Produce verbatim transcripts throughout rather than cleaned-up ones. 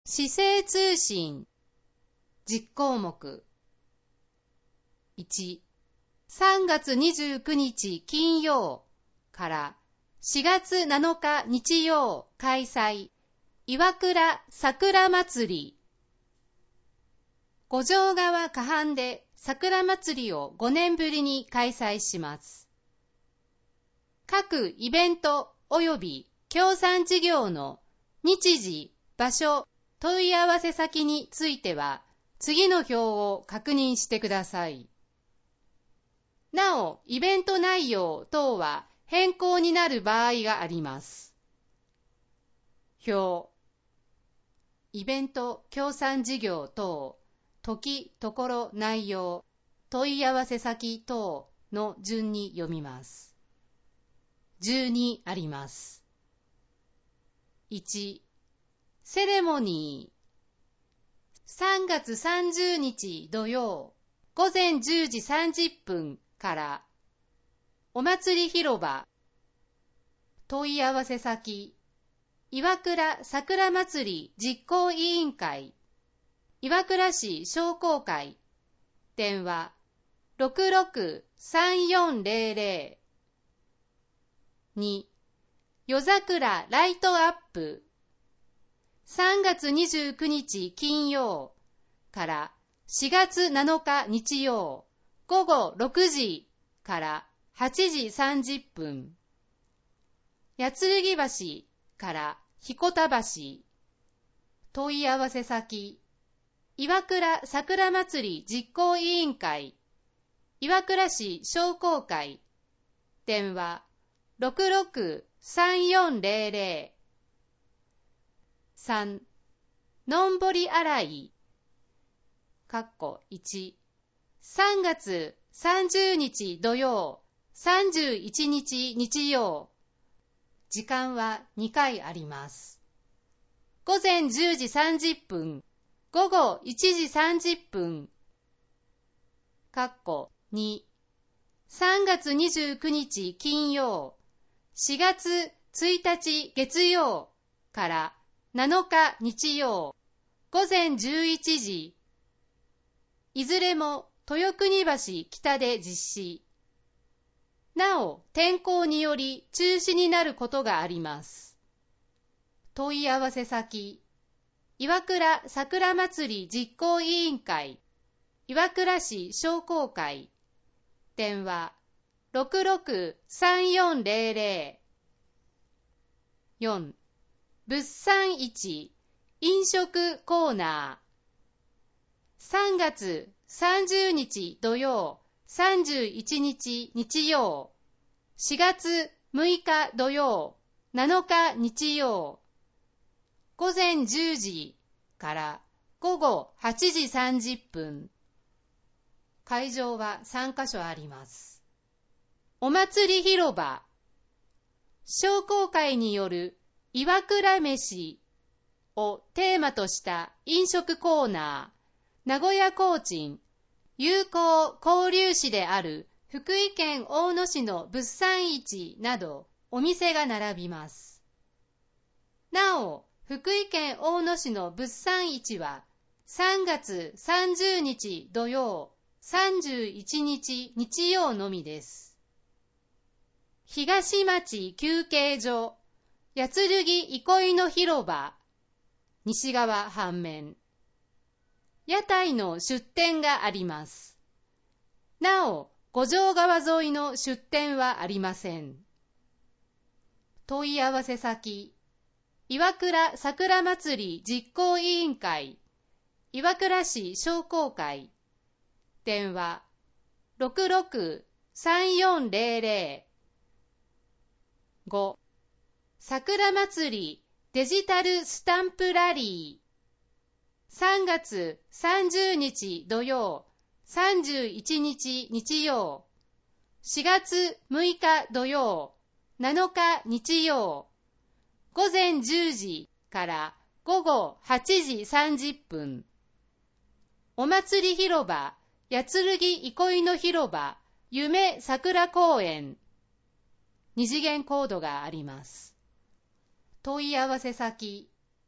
市政通信実項目いち、さんがつにじゅうくにち金曜からしがつなのか日曜開催岩倉桜祭り。五条川河畔で桜祭りをごねんぶりに開催します。各イベント及び協賛事業の日時、場所、問い合わせ先については次の表を確認してください。なお、イベント内容等は変更になる場合があります。表、イベント協賛事業等、時、ところ、内容、問い合わせ先等の順に読みます。じゅうにあります。いち、セレモニー。さんがつさんじゅうにち土曜、ごぜんじゅうじさんじゅっぷんからお祭り広場。問い合わせ先、岩倉桜祭り実行委員会、岩倉市商工会。電話 ろくろくさんよんぜろぜろ。に、夜桜ライトアップ。さんがつにじゅうくにち金曜からしがつなのか日曜ごごろくじからはちじさんじゅっぷん。八剣橋から彦田橋。問い合わせ先、岩倉桜祭り実行委員会、岩倉市商工会。電話ろくろくさんよんぜろぜろ。さん、のんぼり洗い。かっこいち、さんがつさんじゅうにち土曜、さんじゅういちにち日曜。時間はにかいあります。ごぜんじゅうじさんじゅっぷん、ごごいちじさんじゅっぷん。かっこに、さんがつにじゅうくにち金曜、しがつついたち月曜からなのか日曜、ごぜんじゅういちじ。いずれも豊国橋北で実施。なお、天候により中止になることがあります。問い合わせ先、岩倉桜祭り実行委員会、岩倉市商工会。電話ろくろくさんよんぜろぜろ。よん、物産市飲食コーナー。さんがつさんじゅうにち土曜、さんじゅういちにち日曜、しがつむいか土曜、なのか日曜。ごぜんじゅうじからごごはちじさんじゅっぷん。会場はさんかしょあります。お祭り広場。商工会による岩倉飯をテーマとした飲食コーナー。名古屋コーチン、友好交流市である福井県大野市の物産市などお店が並びます。なお、福井県大野市の物産市はさんがつさんじゅうにち土曜、さんじゅういちにち日曜のみです。東町休憩所、八剣憩いの広場、西側半面。屋台の出店があります。なお、五条川沿いの出店はありません。問い合わせ先、岩倉桜祭り実行委員会、岩倉市商工会。電話ろくろくさんよんぜろぜろ。ご、桜祭りデジタルスタンプラリー。さんがつさんじゅうにち土曜、さんじゅういちにち日曜、しがつむいか土曜、なのか日曜、ごぜんじゅうじからごごはちじさんじゅっぷん。お祭り広場、八剣憩いの広場、夢桜公園。二次元コードがあります。問い合わせ先、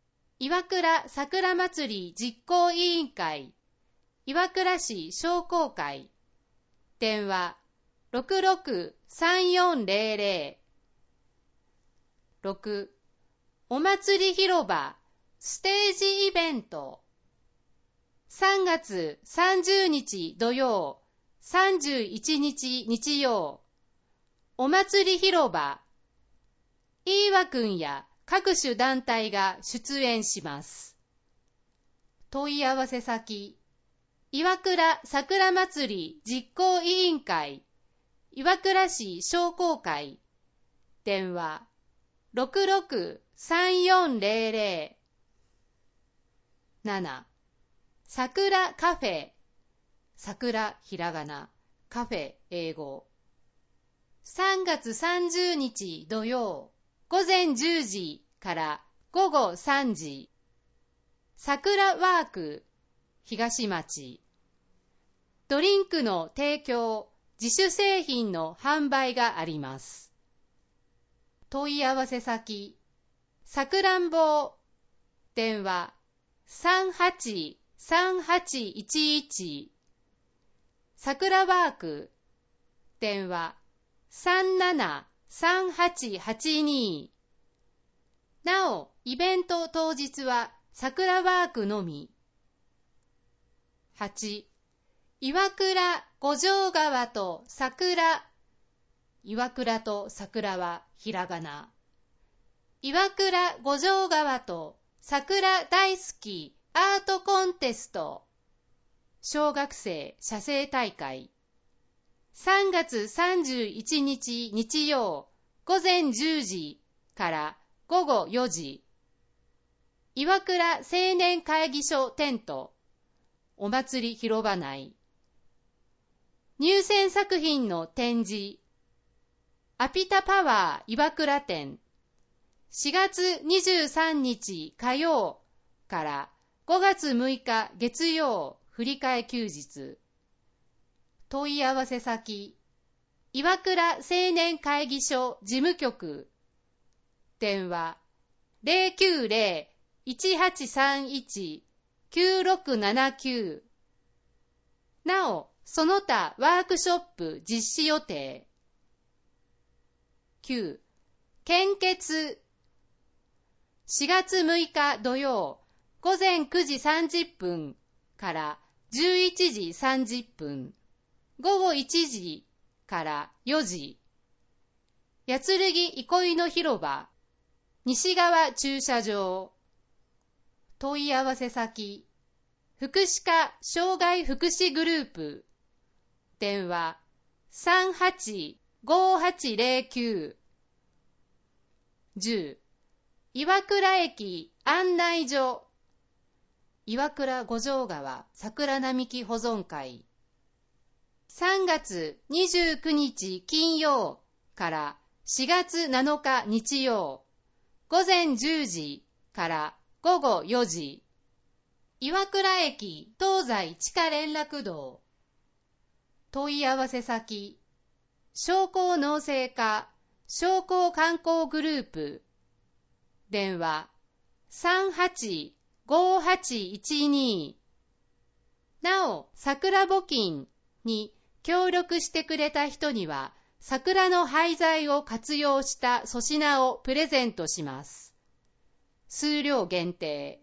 岩倉桜まつり実行委員会、岩倉市商工会、電話 ろくろくさんよんぜろぜろ。ろく、お祭り広場ステージイベント、さんがつさんじゅうにち土曜、さんじゅういちにち日曜、お祭り広場、飯和くんや各種団体が出演します。問い合わせ先、岩倉桜まつり実行委員会、岩倉市商工会、電話 ろくろくさんよんぜろぜろ。なな、桜カフェ、桜ひらがな、カフェ英語。さんがつさんじゅうにち土曜、ごぜんじゅうじからごごさんじ。桜ワーク、東町。ドリンクの提供、自主製品の販売があります。問い合わせ先、さくらんぼ、電話さんはちさんはちいちいち。桜ワーク、電話さんななさんはちはちに。なお、イベント当日は桜ワークのみ。はち、岩倉五条川と桜、岩倉と桜はひらがな。岩倉五条川と桜大好きアートコンテスト、小学生写生大会。さんがつさんじゅういちにち日曜、ごぜんじゅうじからごごよじ。岩倉青年会議所テント、お祭り広場内。入選作品の展示、アピタパワー岩倉展、しがつにじゅうさんにち火曜からごがつむいか月曜振り替え休日。問い合わせ先、岩倉青年会議所事務局、電話 ゼロきゅうゼロ いちはちさんいち きゅうろくななきゅう。なお、その他ワークショップ実施予定。きゅう、献血。しがつむいか土曜、ごぜんくじさんじゅっぷんからじゅういちじさんじゅっぷん、ごごいちじからよじ。八剣憩いの広場、西側駐車場。問い合わせ先、福祉課障害福祉グループ、電話さんはちごはちゼロきゅう。じゅう、岩倉駅案内所、岩倉五条川桜並木保存会。さんがつにじゅうくにち金曜からしがつなのか日曜、ごぜんじゅうじからごごよじ。岩倉駅東西地下連絡道。問い合わせ先、商工農政課商工観光グループ、電話さんはちごはちいちに。なお、桜募金に協力してくれた人には、桜の廃材を活用した粗品をプレゼントします。数量限定。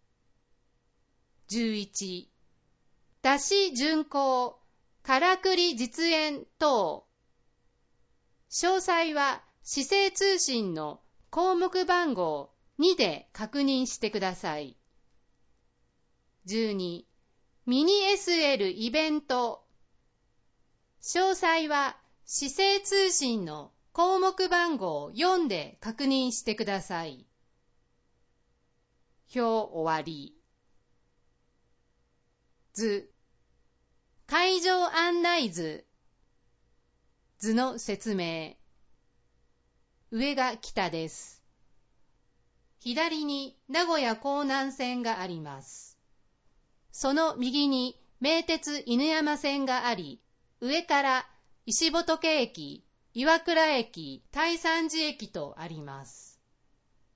じゅういち、だし巡行、からくり実演等。詳細は、市政通信の項目番号にで確認してください。じゅうに、ミニ エスエル イベント。詳細は、市政通信の項目番号よんで確認してください。表終わり。図。会場案内図。図の説明。上が北です。左に名古屋港南線があります。その右に名鉄犬山線があり、上から石仏駅、岩倉駅、大山寺駅とあります。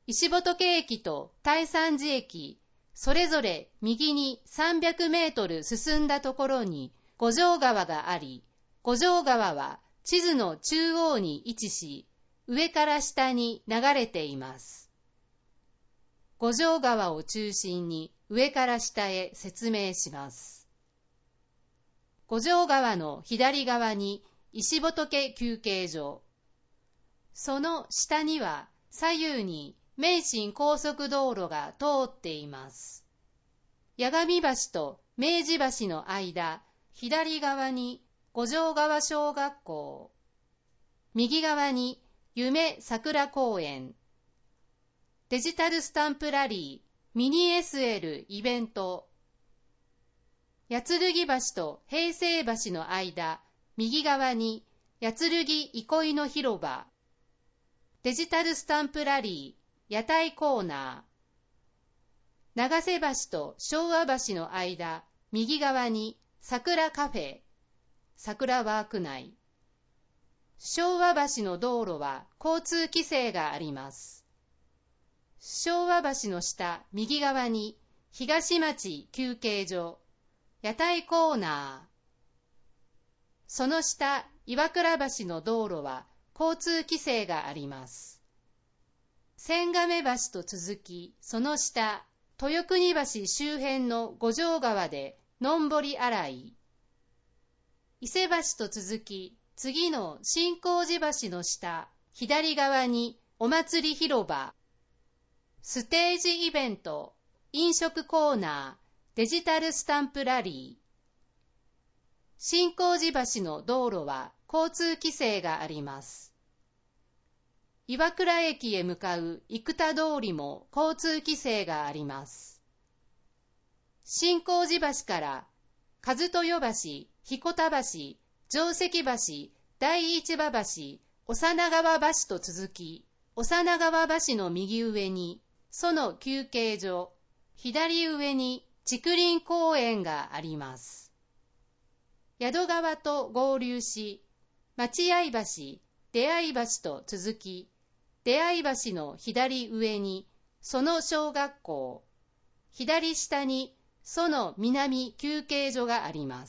石仏駅と大山寺駅、それぞれ右にさんびゃくメートル進んだところに五条川があり、五条川は地図の中央に位置し、上から下に流れています。五条川を中心に上から下へ説明します。五条川の左側に石仏休憩所、その下には左右に名神高速道路が通っています。八神橋と明治橋の間、左側に五条川小学校、右側に夢桜公園、デジタルスタンプラリー、ミニ エスエル イベント、八剣橋と平成橋の間、右側に八剣憩いの広場、デジタルスタンプラリー、屋台コーナー、長瀬橋と昭和橋の間、右側に桜カフェ、桜ワーク内。昭和橋の道路は交通規制があります。昭和橋の下、右側に東町休憩所、屋台コーナー。その下、岩倉橋の道路は交通規制があります。千亀橋と続き、その下、豊国橋周辺の五条川でのんぼり洗い。伊勢橋と続き、次の新興寺橋の下、左側にお祭り広場、ステージイベント、飲食コーナー、デジタルスタンプラリー。新興寺橋の道路は交通規制があります。岩倉駅へ向かう生田通りも交通規制があります。新興寺橋から和豊橋、彦田橋、定石橋、第一馬橋、幼川橋と続き、幼川橋の右上にその休憩所、左上に竹林公園があります。宿川と合流し、待合橋、出会い橋と続き、出会い橋の左上にその小学校、左下にその南休憩所があります。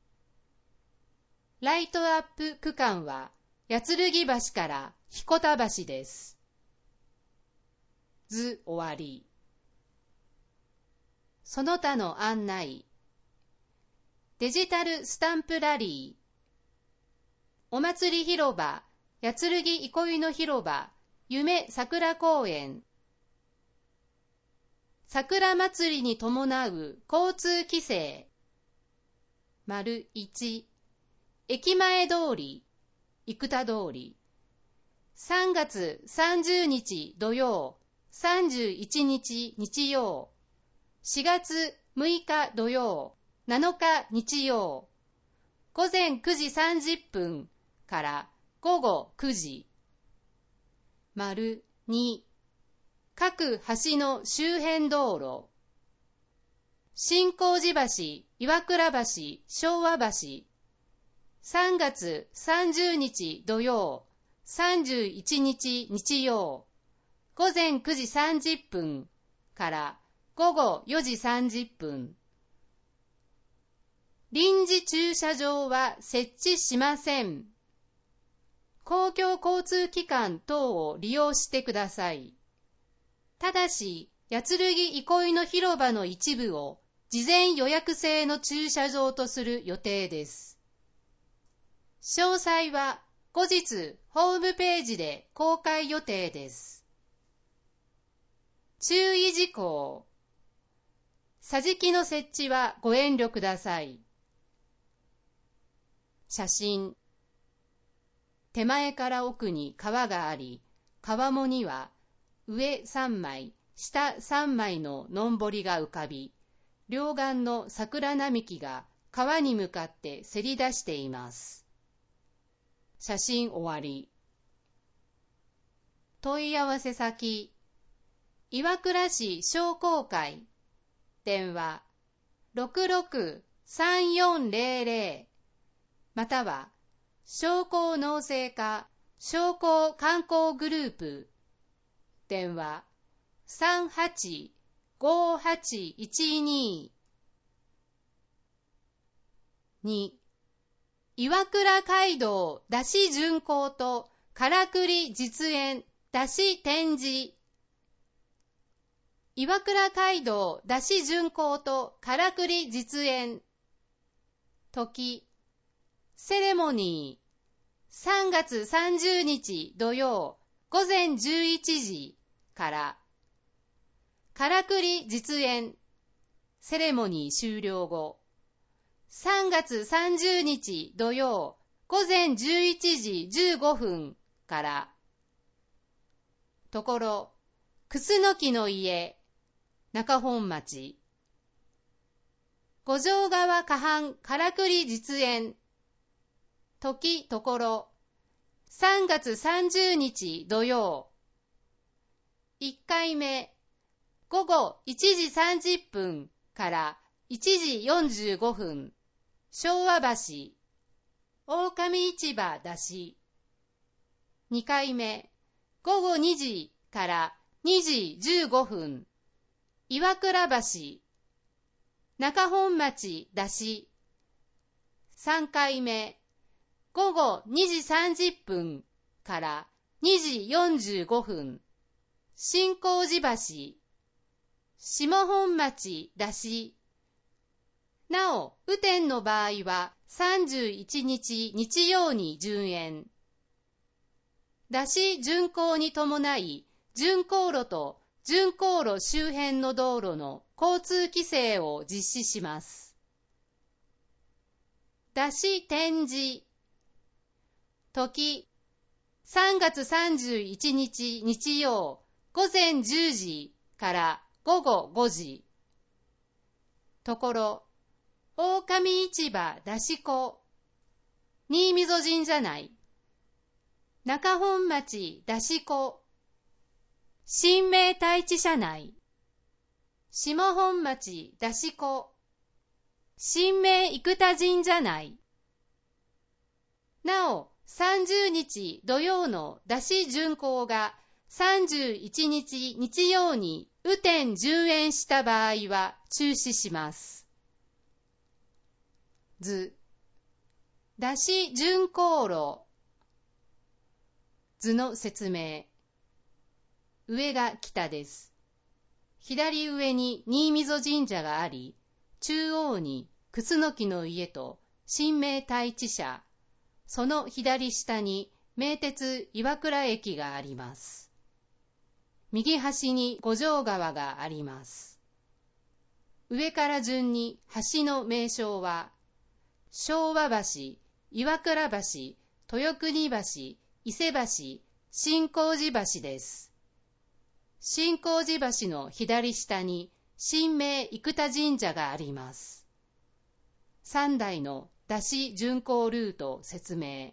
ライトアップ区間は八剣橋から彦田橋です。図終わり。その他の案内。デジタルスタンプラリー。お祭り広場、八剣憩いの広場、夢桜公園。桜祭りに伴う交通規制。丸いち。駅前通り、生田通り。さんがつさんじゅうにち土曜、さんじゅういちにち日曜。しがつむいか土曜、なのか日曜。ごぜんくじさんじゅっぷんからごごくじ。丸に。各橋の周辺道路。新興寺橋、岩倉橋、昭和橋。さんがつさんじゅうにち土曜、さんじゅういちにち日曜。ごぜんくじさんじゅっぷんからごごよじさんじゅっぷん。臨時駐車場は設置しません。公共交通機関等を利用してください。ただし、八剣憩いの広場の一部を事前予約制の駐車場とする予定です。詳細は後日ホームページで公開予定です。注意事項。桟敷の設置はご遠慮ください。写真。手前から奥に川があり、川面には上さんまい、下さんまいののんぼりが浮かび、両岸の桜並木が川に向かってせり出しています。写真終わり。問い合わせ先。岩倉市商工会。電話 ろくろくさんよんぜろぜろ または商工農政課商工観光グループ電話 さんはちごはちいちに に. 岩倉街道出し巡行とからくり実演出し展示。岩倉街道出し巡行とからくり実演。時、セレモニーさんがつさんじゅうにち土曜午前じゅういちじから。からくり実演。セレモニー終了後さんがつさんじゅうにち土曜午前じゅういちじじゅうごふんから。ところ、くすのきの家、中本町。五条川河畔からくり実演。時ところ、さんがつさんじゅうにち土曜。いっかいめ、ごごいちじさんじゅっぷんからいちじよんじゅうごふん。昭和橋、狼市場出し。にかいめ、ごごにじからにじじゅうごふん。岩倉橋、中本町出し。さんかいめ、ごごにじさんじゅっぷんからにじよんじゅうごふん。新興寺橋、下本町出し。なお、雨天の場合はさんじゅういちにち日曜に順延。出し巡行に伴い、巡行路と巡行路周辺の道路の交通規制を実施します。出し展示。時、さんがつさんじゅういちにち日曜午前じゅうじからごごごじ。ところ、狼市場出し子、新溝神社内。中本町出し子、新明太地社内。下本町出し子、新明生田神社内。なお、さんじゅうにち土曜の出し巡行がさんじゅういちにち日曜に雨天順延した場合は中止します。図、出し巡行路。図の説明。上が北です。左上に新溝神社があり、中央に楠木の家と新明太地社、その左下に名鉄岩倉駅があります。右端に五条川があります。上から順に橋の名称は、昭和橋、岩倉橋、豊国橋、伊勢橋、新興寺橋です。新興寺橋の左下に新明生田神社があります。さんだいの出し巡行ルート説明。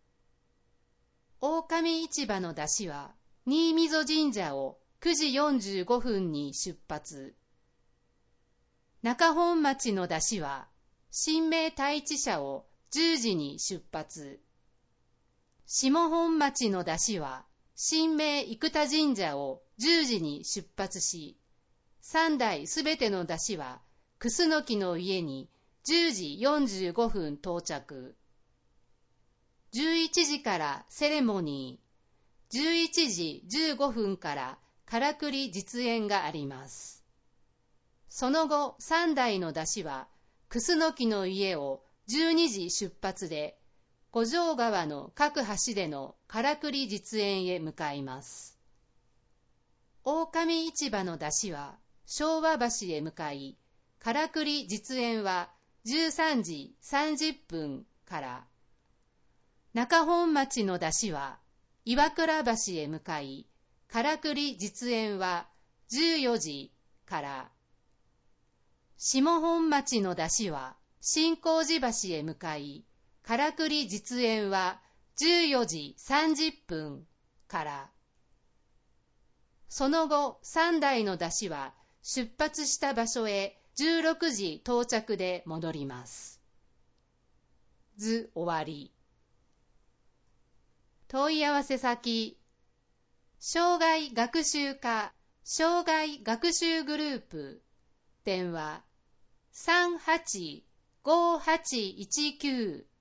狼市場の出しは新溝神社をくじよんじゅうごふんに出発。中本町の出しは新明太地社をじゅうじに出発。下本町の出しは新明生田神社をじゅうじに出発し、さんだいすべての出しは楠木の家にじゅうじよんじゅうごふん到着。じゅういちじからセレモニー、じゅういちじじゅうごふんからからくり実演があります。その後さんだいの出しは楠木の家をじゅうにじ出発で、五条川の各橋でのからくり実演へ向かいます。狼市場の出しは昭和橋へ向かい、からくり実演はじゅうさんじさんじゅっぷんから。中本町の出しは岩倉橋へ向かい、からくり実演はじゅうよじから。下本町の出しは新興寺橋へ向かい、からくり実演はじゅうよじさんじゅっぷんから。その後さんだいの出しは出発した場所へじゅうろくじ到着で戻ります。図終わり。問い合わせ先、 障害学習課障害学習グループ電話 さんはちごはちいちきゅう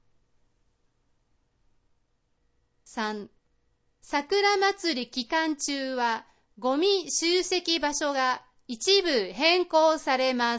さん. 桜祭り期間中はゴミ集積場所が一部変更されます。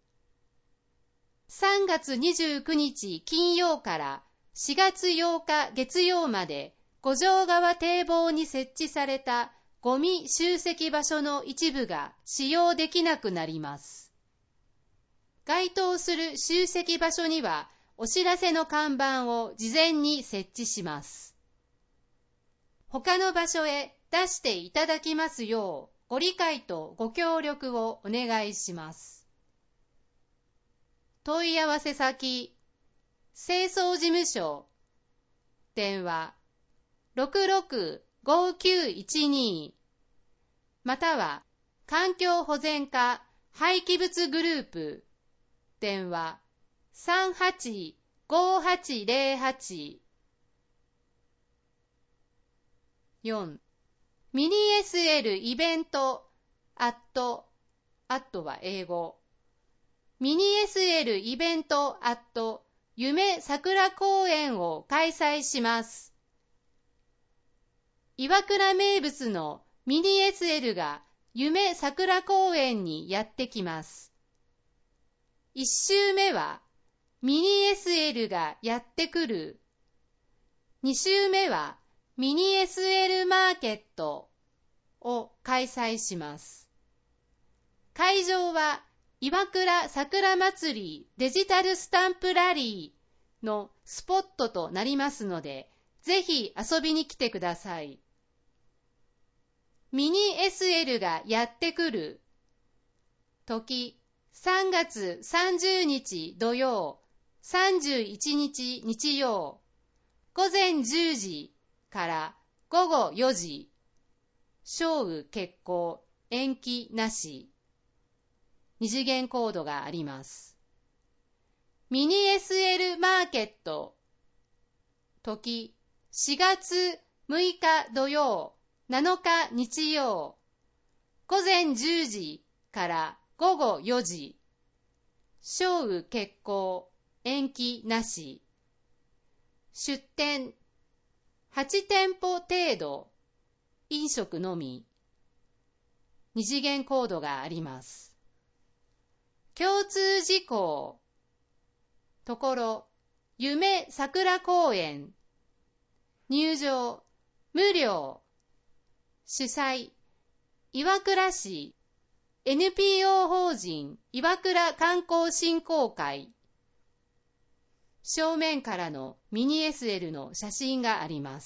さんがつにじゅうくにち金曜からしがつようか月曜まで五条川堤防に設置されたゴミ集積場所の一部が使用できなくなります。該当する集積場所にはお知らせの看板を事前に設置します。他の場所へ出していただきますようご理解とご協力をお願いします。問い合わせ先、清掃事務所、電話 ろくろくごきゅういちに または環境保全課廃棄物グループ、電話 さんはちごはちぜろはち。よん. ミニ エスエル イベントアットアットは英語ミニ エスエル イベントアット夢桜公園を開催します。岩倉名物のミニ エスエル が夢桜公園にやってきます。いっ週目はミニ エスエル がやってくる。に週目はミニ エスエル マーケットを開催します。会場は岩倉桜祭りデジタルスタンプラリーのスポットとなりますので、ぜひ遊びに来てください。ミニ エスエル がやってくる。時、さんがつさんじゅうにち土曜、さんじゅういちにち日曜、ごぜんじゅうじからごごよじ、小雨決行、延期なし。二次元コードがあります。ミニ エスエル マーケット、時しがつむいか土曜、なのか日曜、ごぜんじゅうじからごごよじ、小雨決行、延期なし。出店はちてんぽ程度、飲食のみ。二次元コードがあります。共通事項、ところ、夢桜公園、入場、無料、主催、岩倉市、エヌピーオー 法人岩倉観光振興会。正面からのミニ エスエル の写真があります。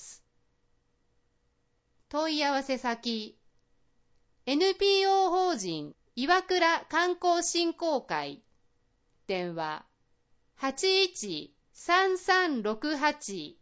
問い合わせ先、エヌピーオー 法人岩倉観光振興会、電話 はちいちさんさんろくはち